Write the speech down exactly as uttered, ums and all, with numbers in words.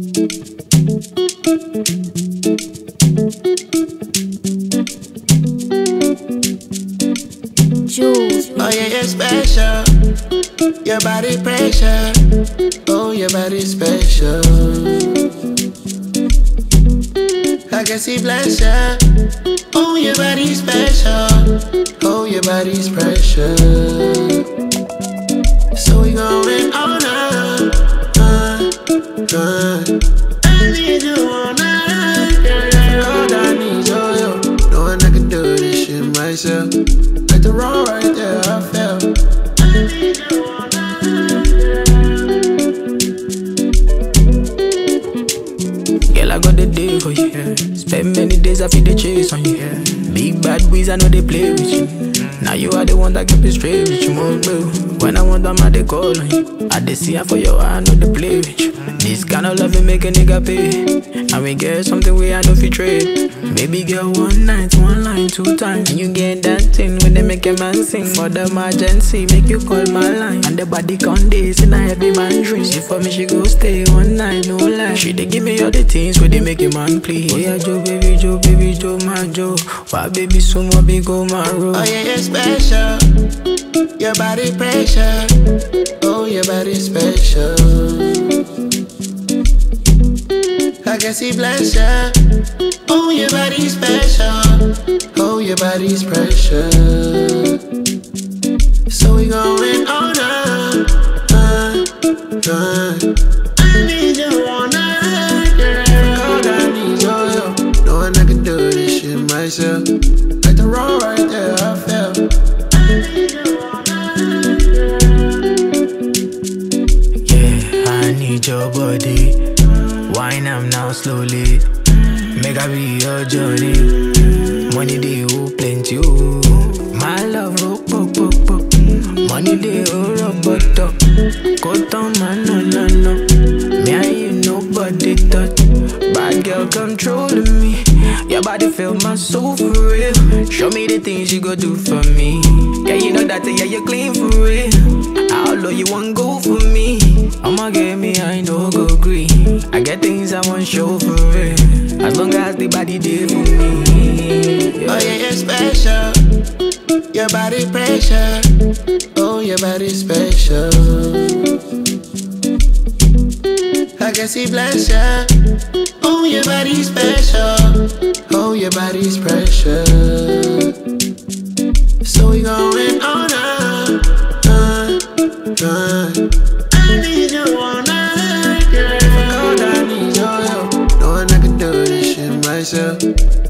Jules. Oh yeah, you're special. Your body pressure. Oh, your body special. I can see pleasure. Oh, your body special. Oh, your body's pressure. So we going all night, uh, uh. I need you all night, yeah, yeah. All I need you, yo. Knowing I can do this shit myself. Like the wrong right there, I felt. I need you all night, yeah. Girl, I got the day for you, yeah. Spend many days I feel the chase on you, yeah. Big bad boys, I know they play with you. Now you are the one that keep it straight with you, more bro. When I want them, I they call on you. I they see her for your I know they play with you. This kind of love will make a nigga pay. And we get something we I know fi trade. Baby girl, one night, one line, two times. And you get that thing when they make a man sing. For the emergency, make you call my line. And the body con days in a heavy man dream. She for me, she go stay one night, no lie. She they give me all the things where they make a man please. Oh yeah, Joe, baby, Joe, baby, Joe, my Joe. Why baby, so more big on my road. oh yeah, you're special. Your body pressure. Oh, your body special. I can see pleasure. Oh, your body's special. Oh, your body's pressure. So we going all night, uh, uh. I need you all night, yeah. All I need you, yo. Knowing I can do this shit myself. Like the wrong right there, I felt. I need you all night, yeah. Yeah, I need your body. Wine am now slowly. Make I be your journey. Money they oh plenty oh. My love rock pop pop pop. Money they oh rock bottom. Go down man no no no. Me and you nobody touch. Bad girl controlling me. Your body feel my soul for real. Show me the things you go do for me. Yeah, you know that yeah you clean for real. How low you want go for me? I'ma get me I no go green. I get things I want show for real. As long as the body there for me, yeah. oh yeah, you're special. Your body pressure. Oh, your body's special. I can see pleasure. Oh, your body's special. Oh, your body's pressure. So we going all night, uh, uh. I need you all night, yeah. If I call, I need you, yo. Knowing I can do this shit myself.